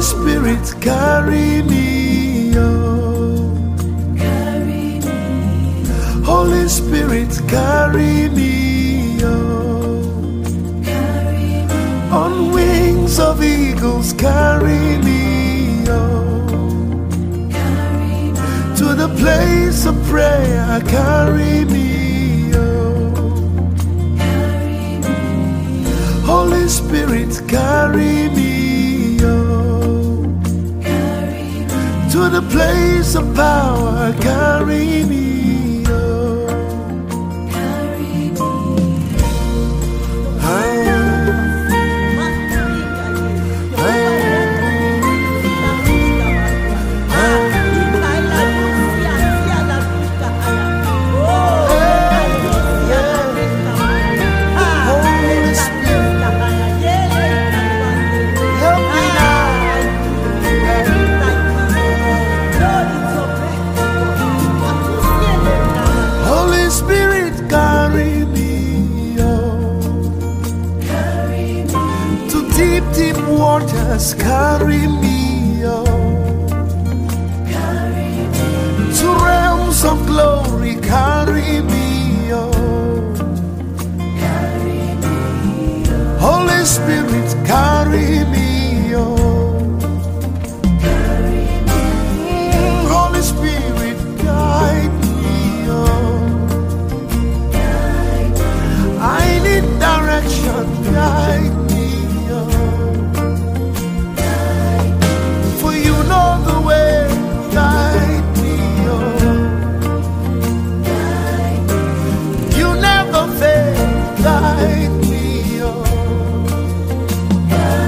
Spirit, carry me, oh. Carry me, Holy Spirit, carry me, oh. carry me, On wings of eagles, carry me, oh. carry me, To the place of prayer, carry me, oh. carry me, Holy Spirit, carry me, oh. carry me, To the place of power, carry me, oh. carry me. Holy Spirit, carry me, oh. To deep, deep waters, carry me, oh. To realms of glory, carry me, oh. Holy Spirit, carry me, oh. Holy Spirit, guide me, oh. I need direction, guide me, oh. For you know the way, guide me, oh. You never fail, guide me, oh.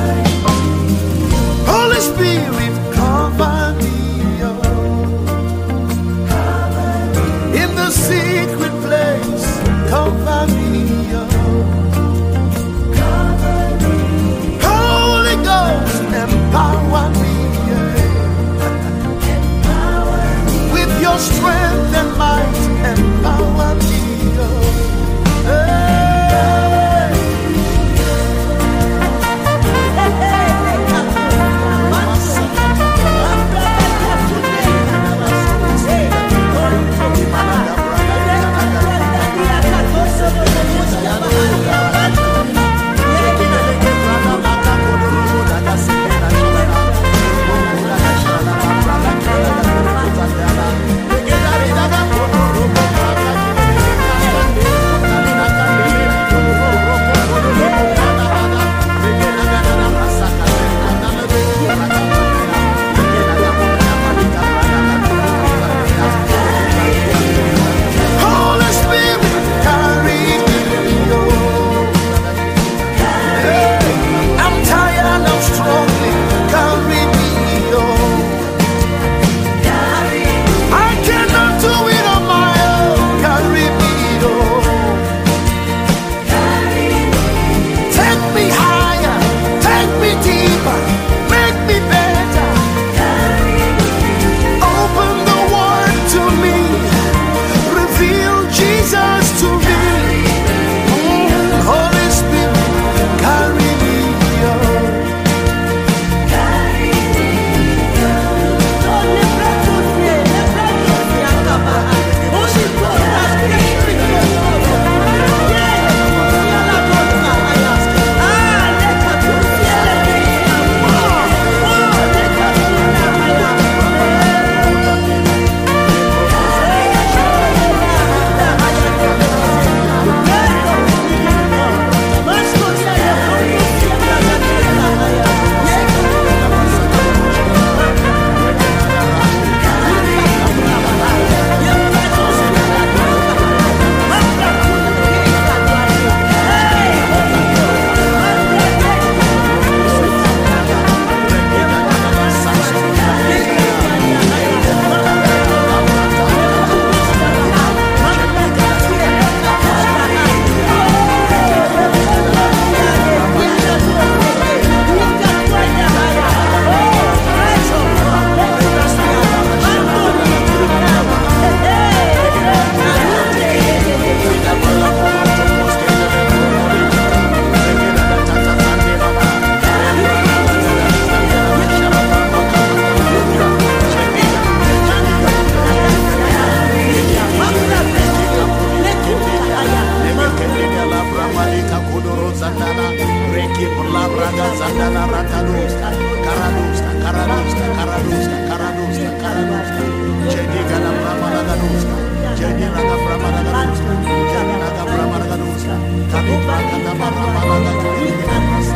Mandala Ratadosta, Karadosta, Karadosta, Karadosta, Karadosta, Karadosta, Jenny Gala Bramanagadosta, Jenny Raga Bramanagadosta, Jenny Raga Bramanagadosta, Tabi Bragada Bramanagadosta,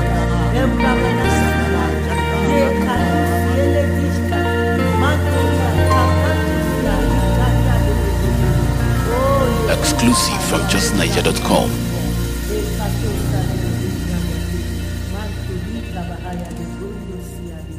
Exclusive from justniger.com. Manto di Kabahaya de Bruno Sia.